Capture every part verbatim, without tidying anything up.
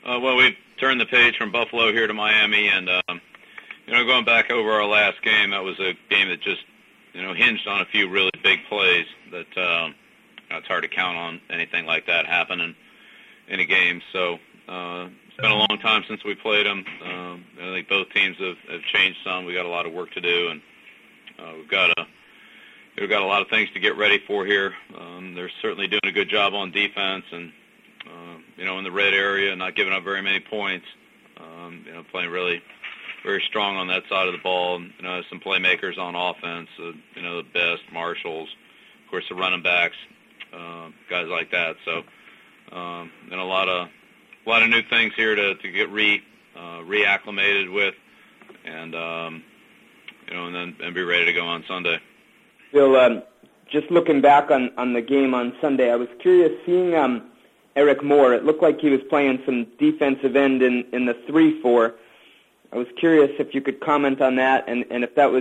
Uh, well, we've turned the page from Buffalo here to Miami, and um, you know, going back over our last game, that was a game that just you know hinged on a few really big plays. That um, it's hard to count on anything like that happening in a game. So uh, it's been a long time since we played them. Um, I think both teams have, have changed some. We got a lot of work to do, and uh, we've got a we've got a lot of things to get ready for here. Um, they're certainly doing a good job on defense, and uh, you know, in the red area, not giving up very many points. Um, you know, playing really very strong on that side of the ball. You know, some playmakers on offense. Uh, you know, the best Marshalls, of course, the running backs, uh, guys like that. So, um, and a lot of a lot of new things here to to get re uh, reacclimated with, and um, you know, and then and be ready to go on Sunday. Bill, um, just looking back on on the game on Sunday, I was curious seeing um, Eric Moore. It looked like he was playing some defensive end in in the three four. I was curious if you could comment on that, and, and if that was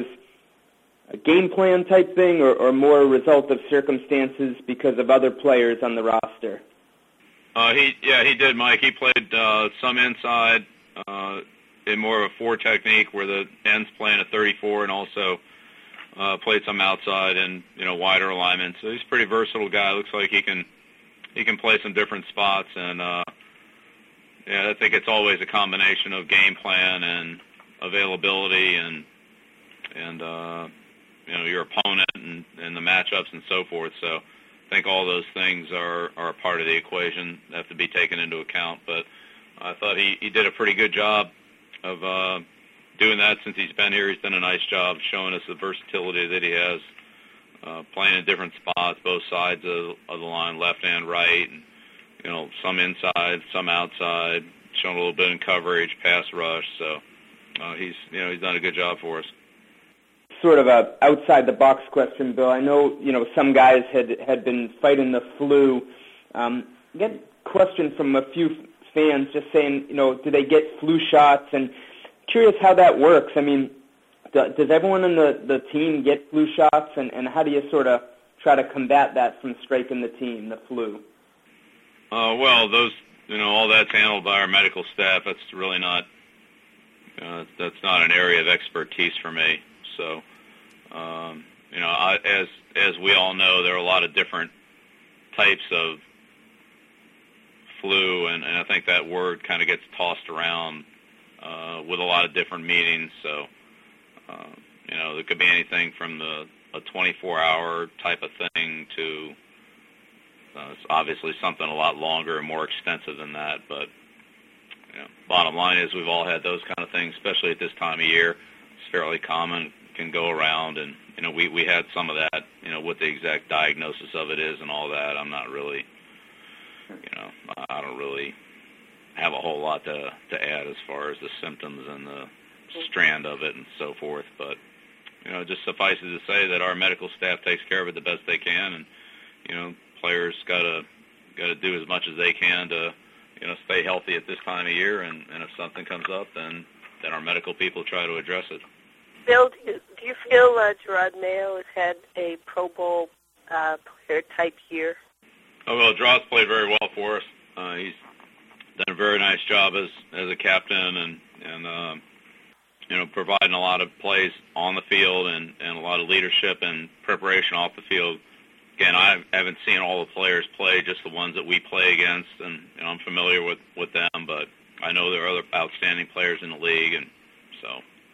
a game plan type thing or, or more a result of circumstances because of other players on the roster. Uh, he, yeah, he did, Mike. He played uh, some inside uh, in more of a four technique where the end's playing a thirty-four, and also uh, played some outside and you know wider alignment. So he's a pretty versatile guy. Looks like he can he can play some different spots, and uh, yeah, I think it's always a combination of game plan and availability and and uh, you know your opponent and, and the matchups and so forth. So I think all those things are, are a part of the equation that have to be taken into account. But I thought he, he did a pretty good job of uh, doing that since he's been here. He's done a nice job showing us the versatility that he has, uh, playing in different spots, both sides of, of the line, left and right, and you know, some inside, some outside, showing a little bit in coverage, pass rush. So uh, he's, you know, he's done a good job for us. Sort of a outside the box question, Bill. I know, you know, some guys had had been fighting the flu. Um, I get a question from a few fans just saying, you know, do they get flu shots? And curious how that works. I mean, do, does everyone in the, the team get flu shots? And, and how do you sort of try to combat that from striking the team, the flu? Uh, well, those, you know, all that's handled by our medical staff. That's really not, uh, that's not an area of expertise for me. So, um, you know, I, as as we all know, there are a lot of different types of flu, and, and I think that word kind of gets tossed around uh, with a lot of different meanings. So, uh, you know, there could be anything from the a twenty-four hour type of thing to Uh, it's obviously something a lot longer and more extensive than that, but you know, bottom line is we've all had those kind of things, especially at this time of year. It's fairly common, can go around, and you know we we had some of that. You know what the exact diagnosis of it is and all that. I'm not really, you know, I don't really have a whole lot to to add as far as the symptoms and the strand of it and so forth. But you know, just suffices to say that our medical staff takes care of it the best they can, and you know. Players got to got to do as much as they can to, you know, stay healthy at this time of year, and, and if something comes up, then then our medical people try to address it. Bill, do you, do you feel uh, Gerard Mayo has had a Pro Bowl uh, player type year? Oh well, Gerard's played very well for us. Uh, he's done a very nice job as as a captain, and and uh, you know, providing a lot of plays on the field and and a lot of leadership and preparation off the field. Again, I haven't seen all the players play, just the ones that we play against, and you know, I'm familiar with, with them, but I know there are other outstanding players in the league, and so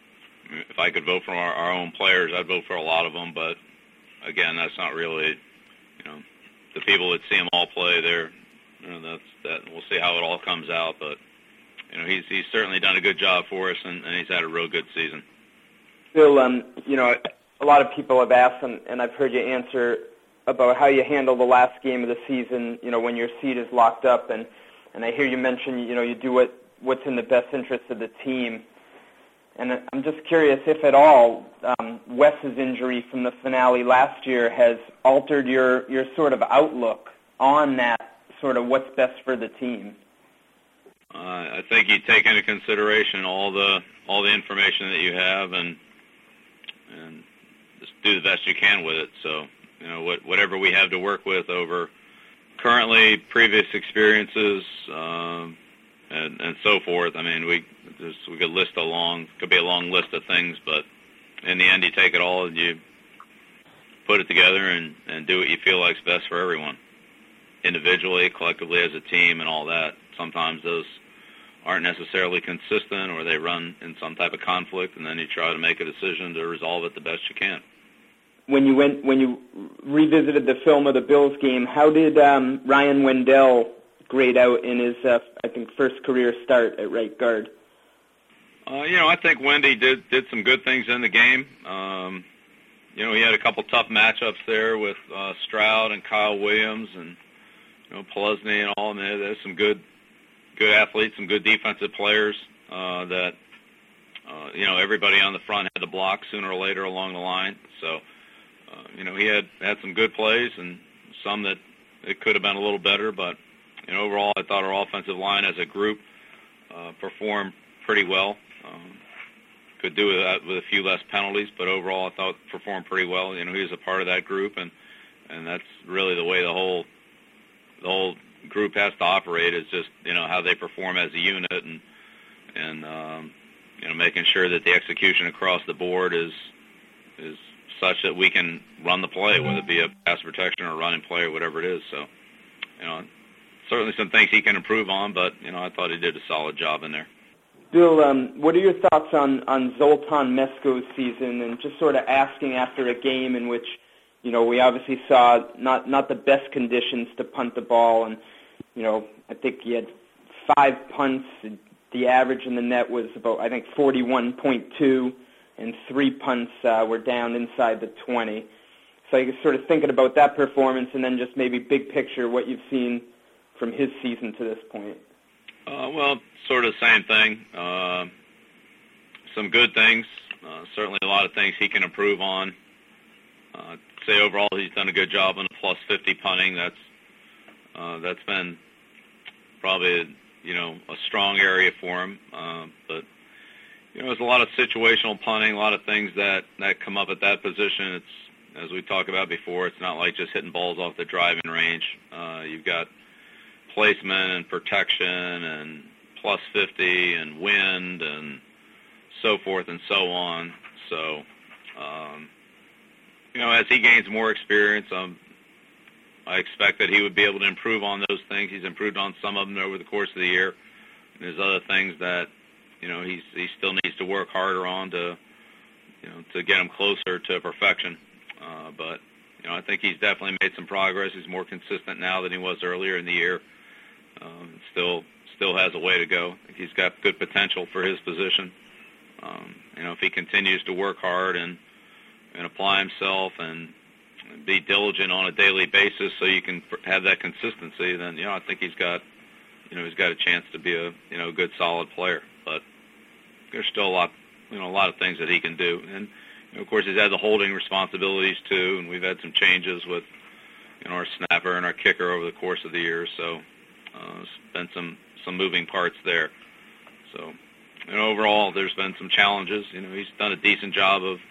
if I could vote for our, our own players, I'd vote for a lot of them, but again, that's not really, you know, the people that see them all play, they're, you know, that's, that, we'll see how it all comes out, but, you know, he's, he's certainly done a good job for us, and, and he's had a real good season. Bill, um, you know, a lot of people have asked, and, and I've heard you answer about how you handle the last game of the season, you know, when your seat is locked up, and, and I hear you mention, you know, you do what, what's in the best interest of the team. And I'm just curious if at all um, Wes's injury from the finale last year has altered your, your sort of outlook on that sort of what's best for the team. Uh, I think you take into consideration all the all the information that you have, and and just do the best you can with it. So, you know, what, whatever we have to work with over currently, previous experiences, um, and, and so forth. I mean, we just, we could list a long, could be a long list of things, but in the end, you take it all and you put it together and, and do what you feel like is best for everyone, individually, collectively as a team, and all that. Sometimes those aren't necessarily consistent, or they run in some type of conflict, and then you try to make a decision to resolve it the best you can. When you went, when you revisited the film of the Bills game, how did um, Ryan Wendell grade out in his, uh, I think, first career start at right guard? Uh, you know, I think Wendy did did some good things in the game. Um, you know, he had a couple tough matchups there with uh, Stroud and Kyle Williams and you know Polesny and all. And there, there's some good good athletes, some good defensive players uh, that uh, you know everybody on the front had to block sooner or later along the line. So uh, you know he had had some good plays and some that it could have been a little better. But you know overall, I thought our offensive line as a group uh, performed pretty well. Um, could do that with a few less penalties, but overall I thought performed pretty well. You know, he was a part of that group, and and that's really the way the whole the whole group has to operate. Is just you know how they perform as a unit, and and um, you know making sure that the execution across the board is is such that we can run the play, whether it be a pass protection or a running play or whatever it is. So, you know, certainly some things he can improve on, but you know I thought he did a solid job in there. Bill, um, what are your thoughts on, on Zoltan Mesko's season, and just sort of asking after a game in which, you know, we obviously saw not, not the best conditions to punt the ball, and, you know, I think he had five punts. The average in the net was about, I think, forty-one point two, and three punts uh, were down inside the twenty. So you're sort of thinking about that performance, and then just maybe big picture what you've seen from his season to this point. Uh, well, sort of the same thing. Uh, some good things. Uh, certainly a lot of things he can improve on. Uh, I'd say overall he's done a good job on the plus fifty punting. That's uh, that's been probably you know a strong area for him. Uh, but you know there's a lot of situational punting, a lot of things that that come up at that position. It's as we talked about before. It's not like just hitting balls off the driving range. Uh, you've got placement and protection and plus fifty and wind and so forth and so on. So, um, you know, as he gains more experience, um, I expect that he would be able to improve on those things. He's improved on some of them over the course of the year. And there's other things that, you know, he's, he still needs to work harder on to, you know, to get him closer to perfection. Uh, but, you know, I think he's definitely made some progress. He's more consistent now than he was earlier in the year. Um, still, still has a way to go. I think he's got good potential for his position. Um, you know, if he continues to work hard and and apply himself and be diligent on a daily basis, so you can have that consistency, then you know I think he's got, you know, he's got a chance to be a you know good solid player. But there's still a lot, you know, a lot of things that he can do. And you know, of course, he's had the holding responsibilities too, and we've had some changes with you know our snapper and our kicker over the course of the year. So. Uh, there's been some, some moving parts there. So, you know, overall, there's been some challenges. You know, he's done a decent job of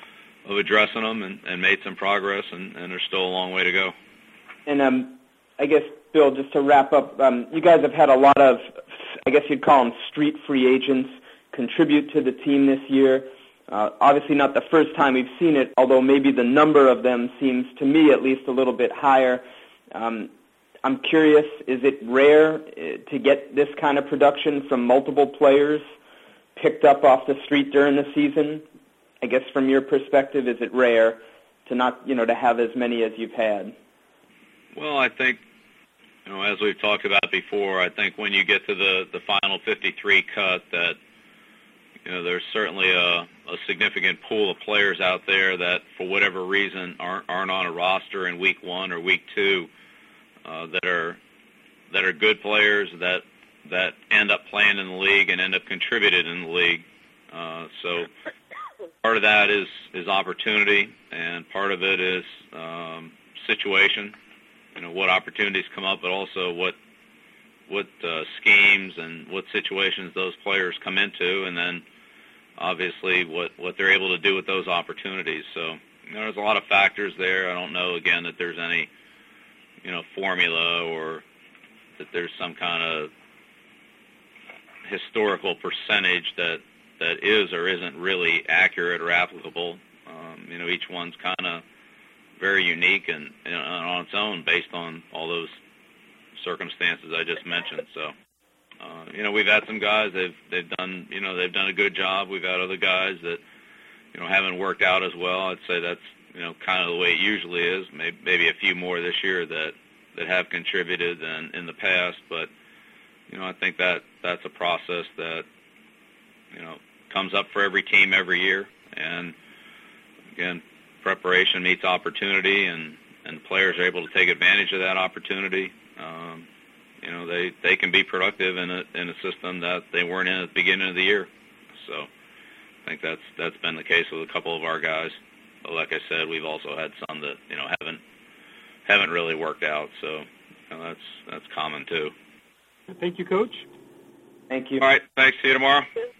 of addressing them and, and made some progress, and, and there's still a long way to go. And um, I guess, Bill, just to wrap up, um, you guys have had a lot of, I guess you'd call them street free agents, contribute to the team this year. Uh, obviously not the first time we've seen it, although maybe the number of them seems, to me at least, a little bit higher. Um, I'm curious, is it rare to get this kind of production from multiple players picked up off the street during the season? I guess from your perspective, is it rare to not, you know, to have as many as you've had? Well, I think, you know, as we've talked about before, I think when you get to the, the final fifty-three cut that, you know, there's certainly a, a significant pool of players out there that for whatever reason aren't, aren't on a roster in week one or week two. Uh, that are that are good players that that end up playing in the league and end up contributing in the league. Uh, so part of that is is opportunity, and part of it is um, situation. You know what opportunities come up, but also what what uh, schemes and what situations those players come into, and then obviously what what they're able to do with those opportunities. So you know, there's a lot of factors there. I don't know again that there's any you know, formula or that there's some kind of historical percentage that that is or isn't really accurate or applicable. Um, you know, each one's kind of very unique and, and on its own based on all those circumstances I just mentioned. So, uh, you know, we've had some guys they've they've done you know they've done a good job. We've had other guys that you know haven't worked out as well. I'd say that's you know kind of the way it usually is. Maybe maybe a few more this year that that have contributed than in the past, but you know I think that that's a process that you know comes up for every team every year. And again, preparation meets opportunity, and and players are able to take advantage of that opportunity. Um, you know, they, they can be productive in a in a system that they weren't in at the beginning of the year. So I think that's that's been the case with a couple of our guys. But like I said, we've also had some that you know haven't haven't really worked out. So you know, that's that's common too. Thank you, Coach. Thank you. All right. Thanks. See you tomorrow.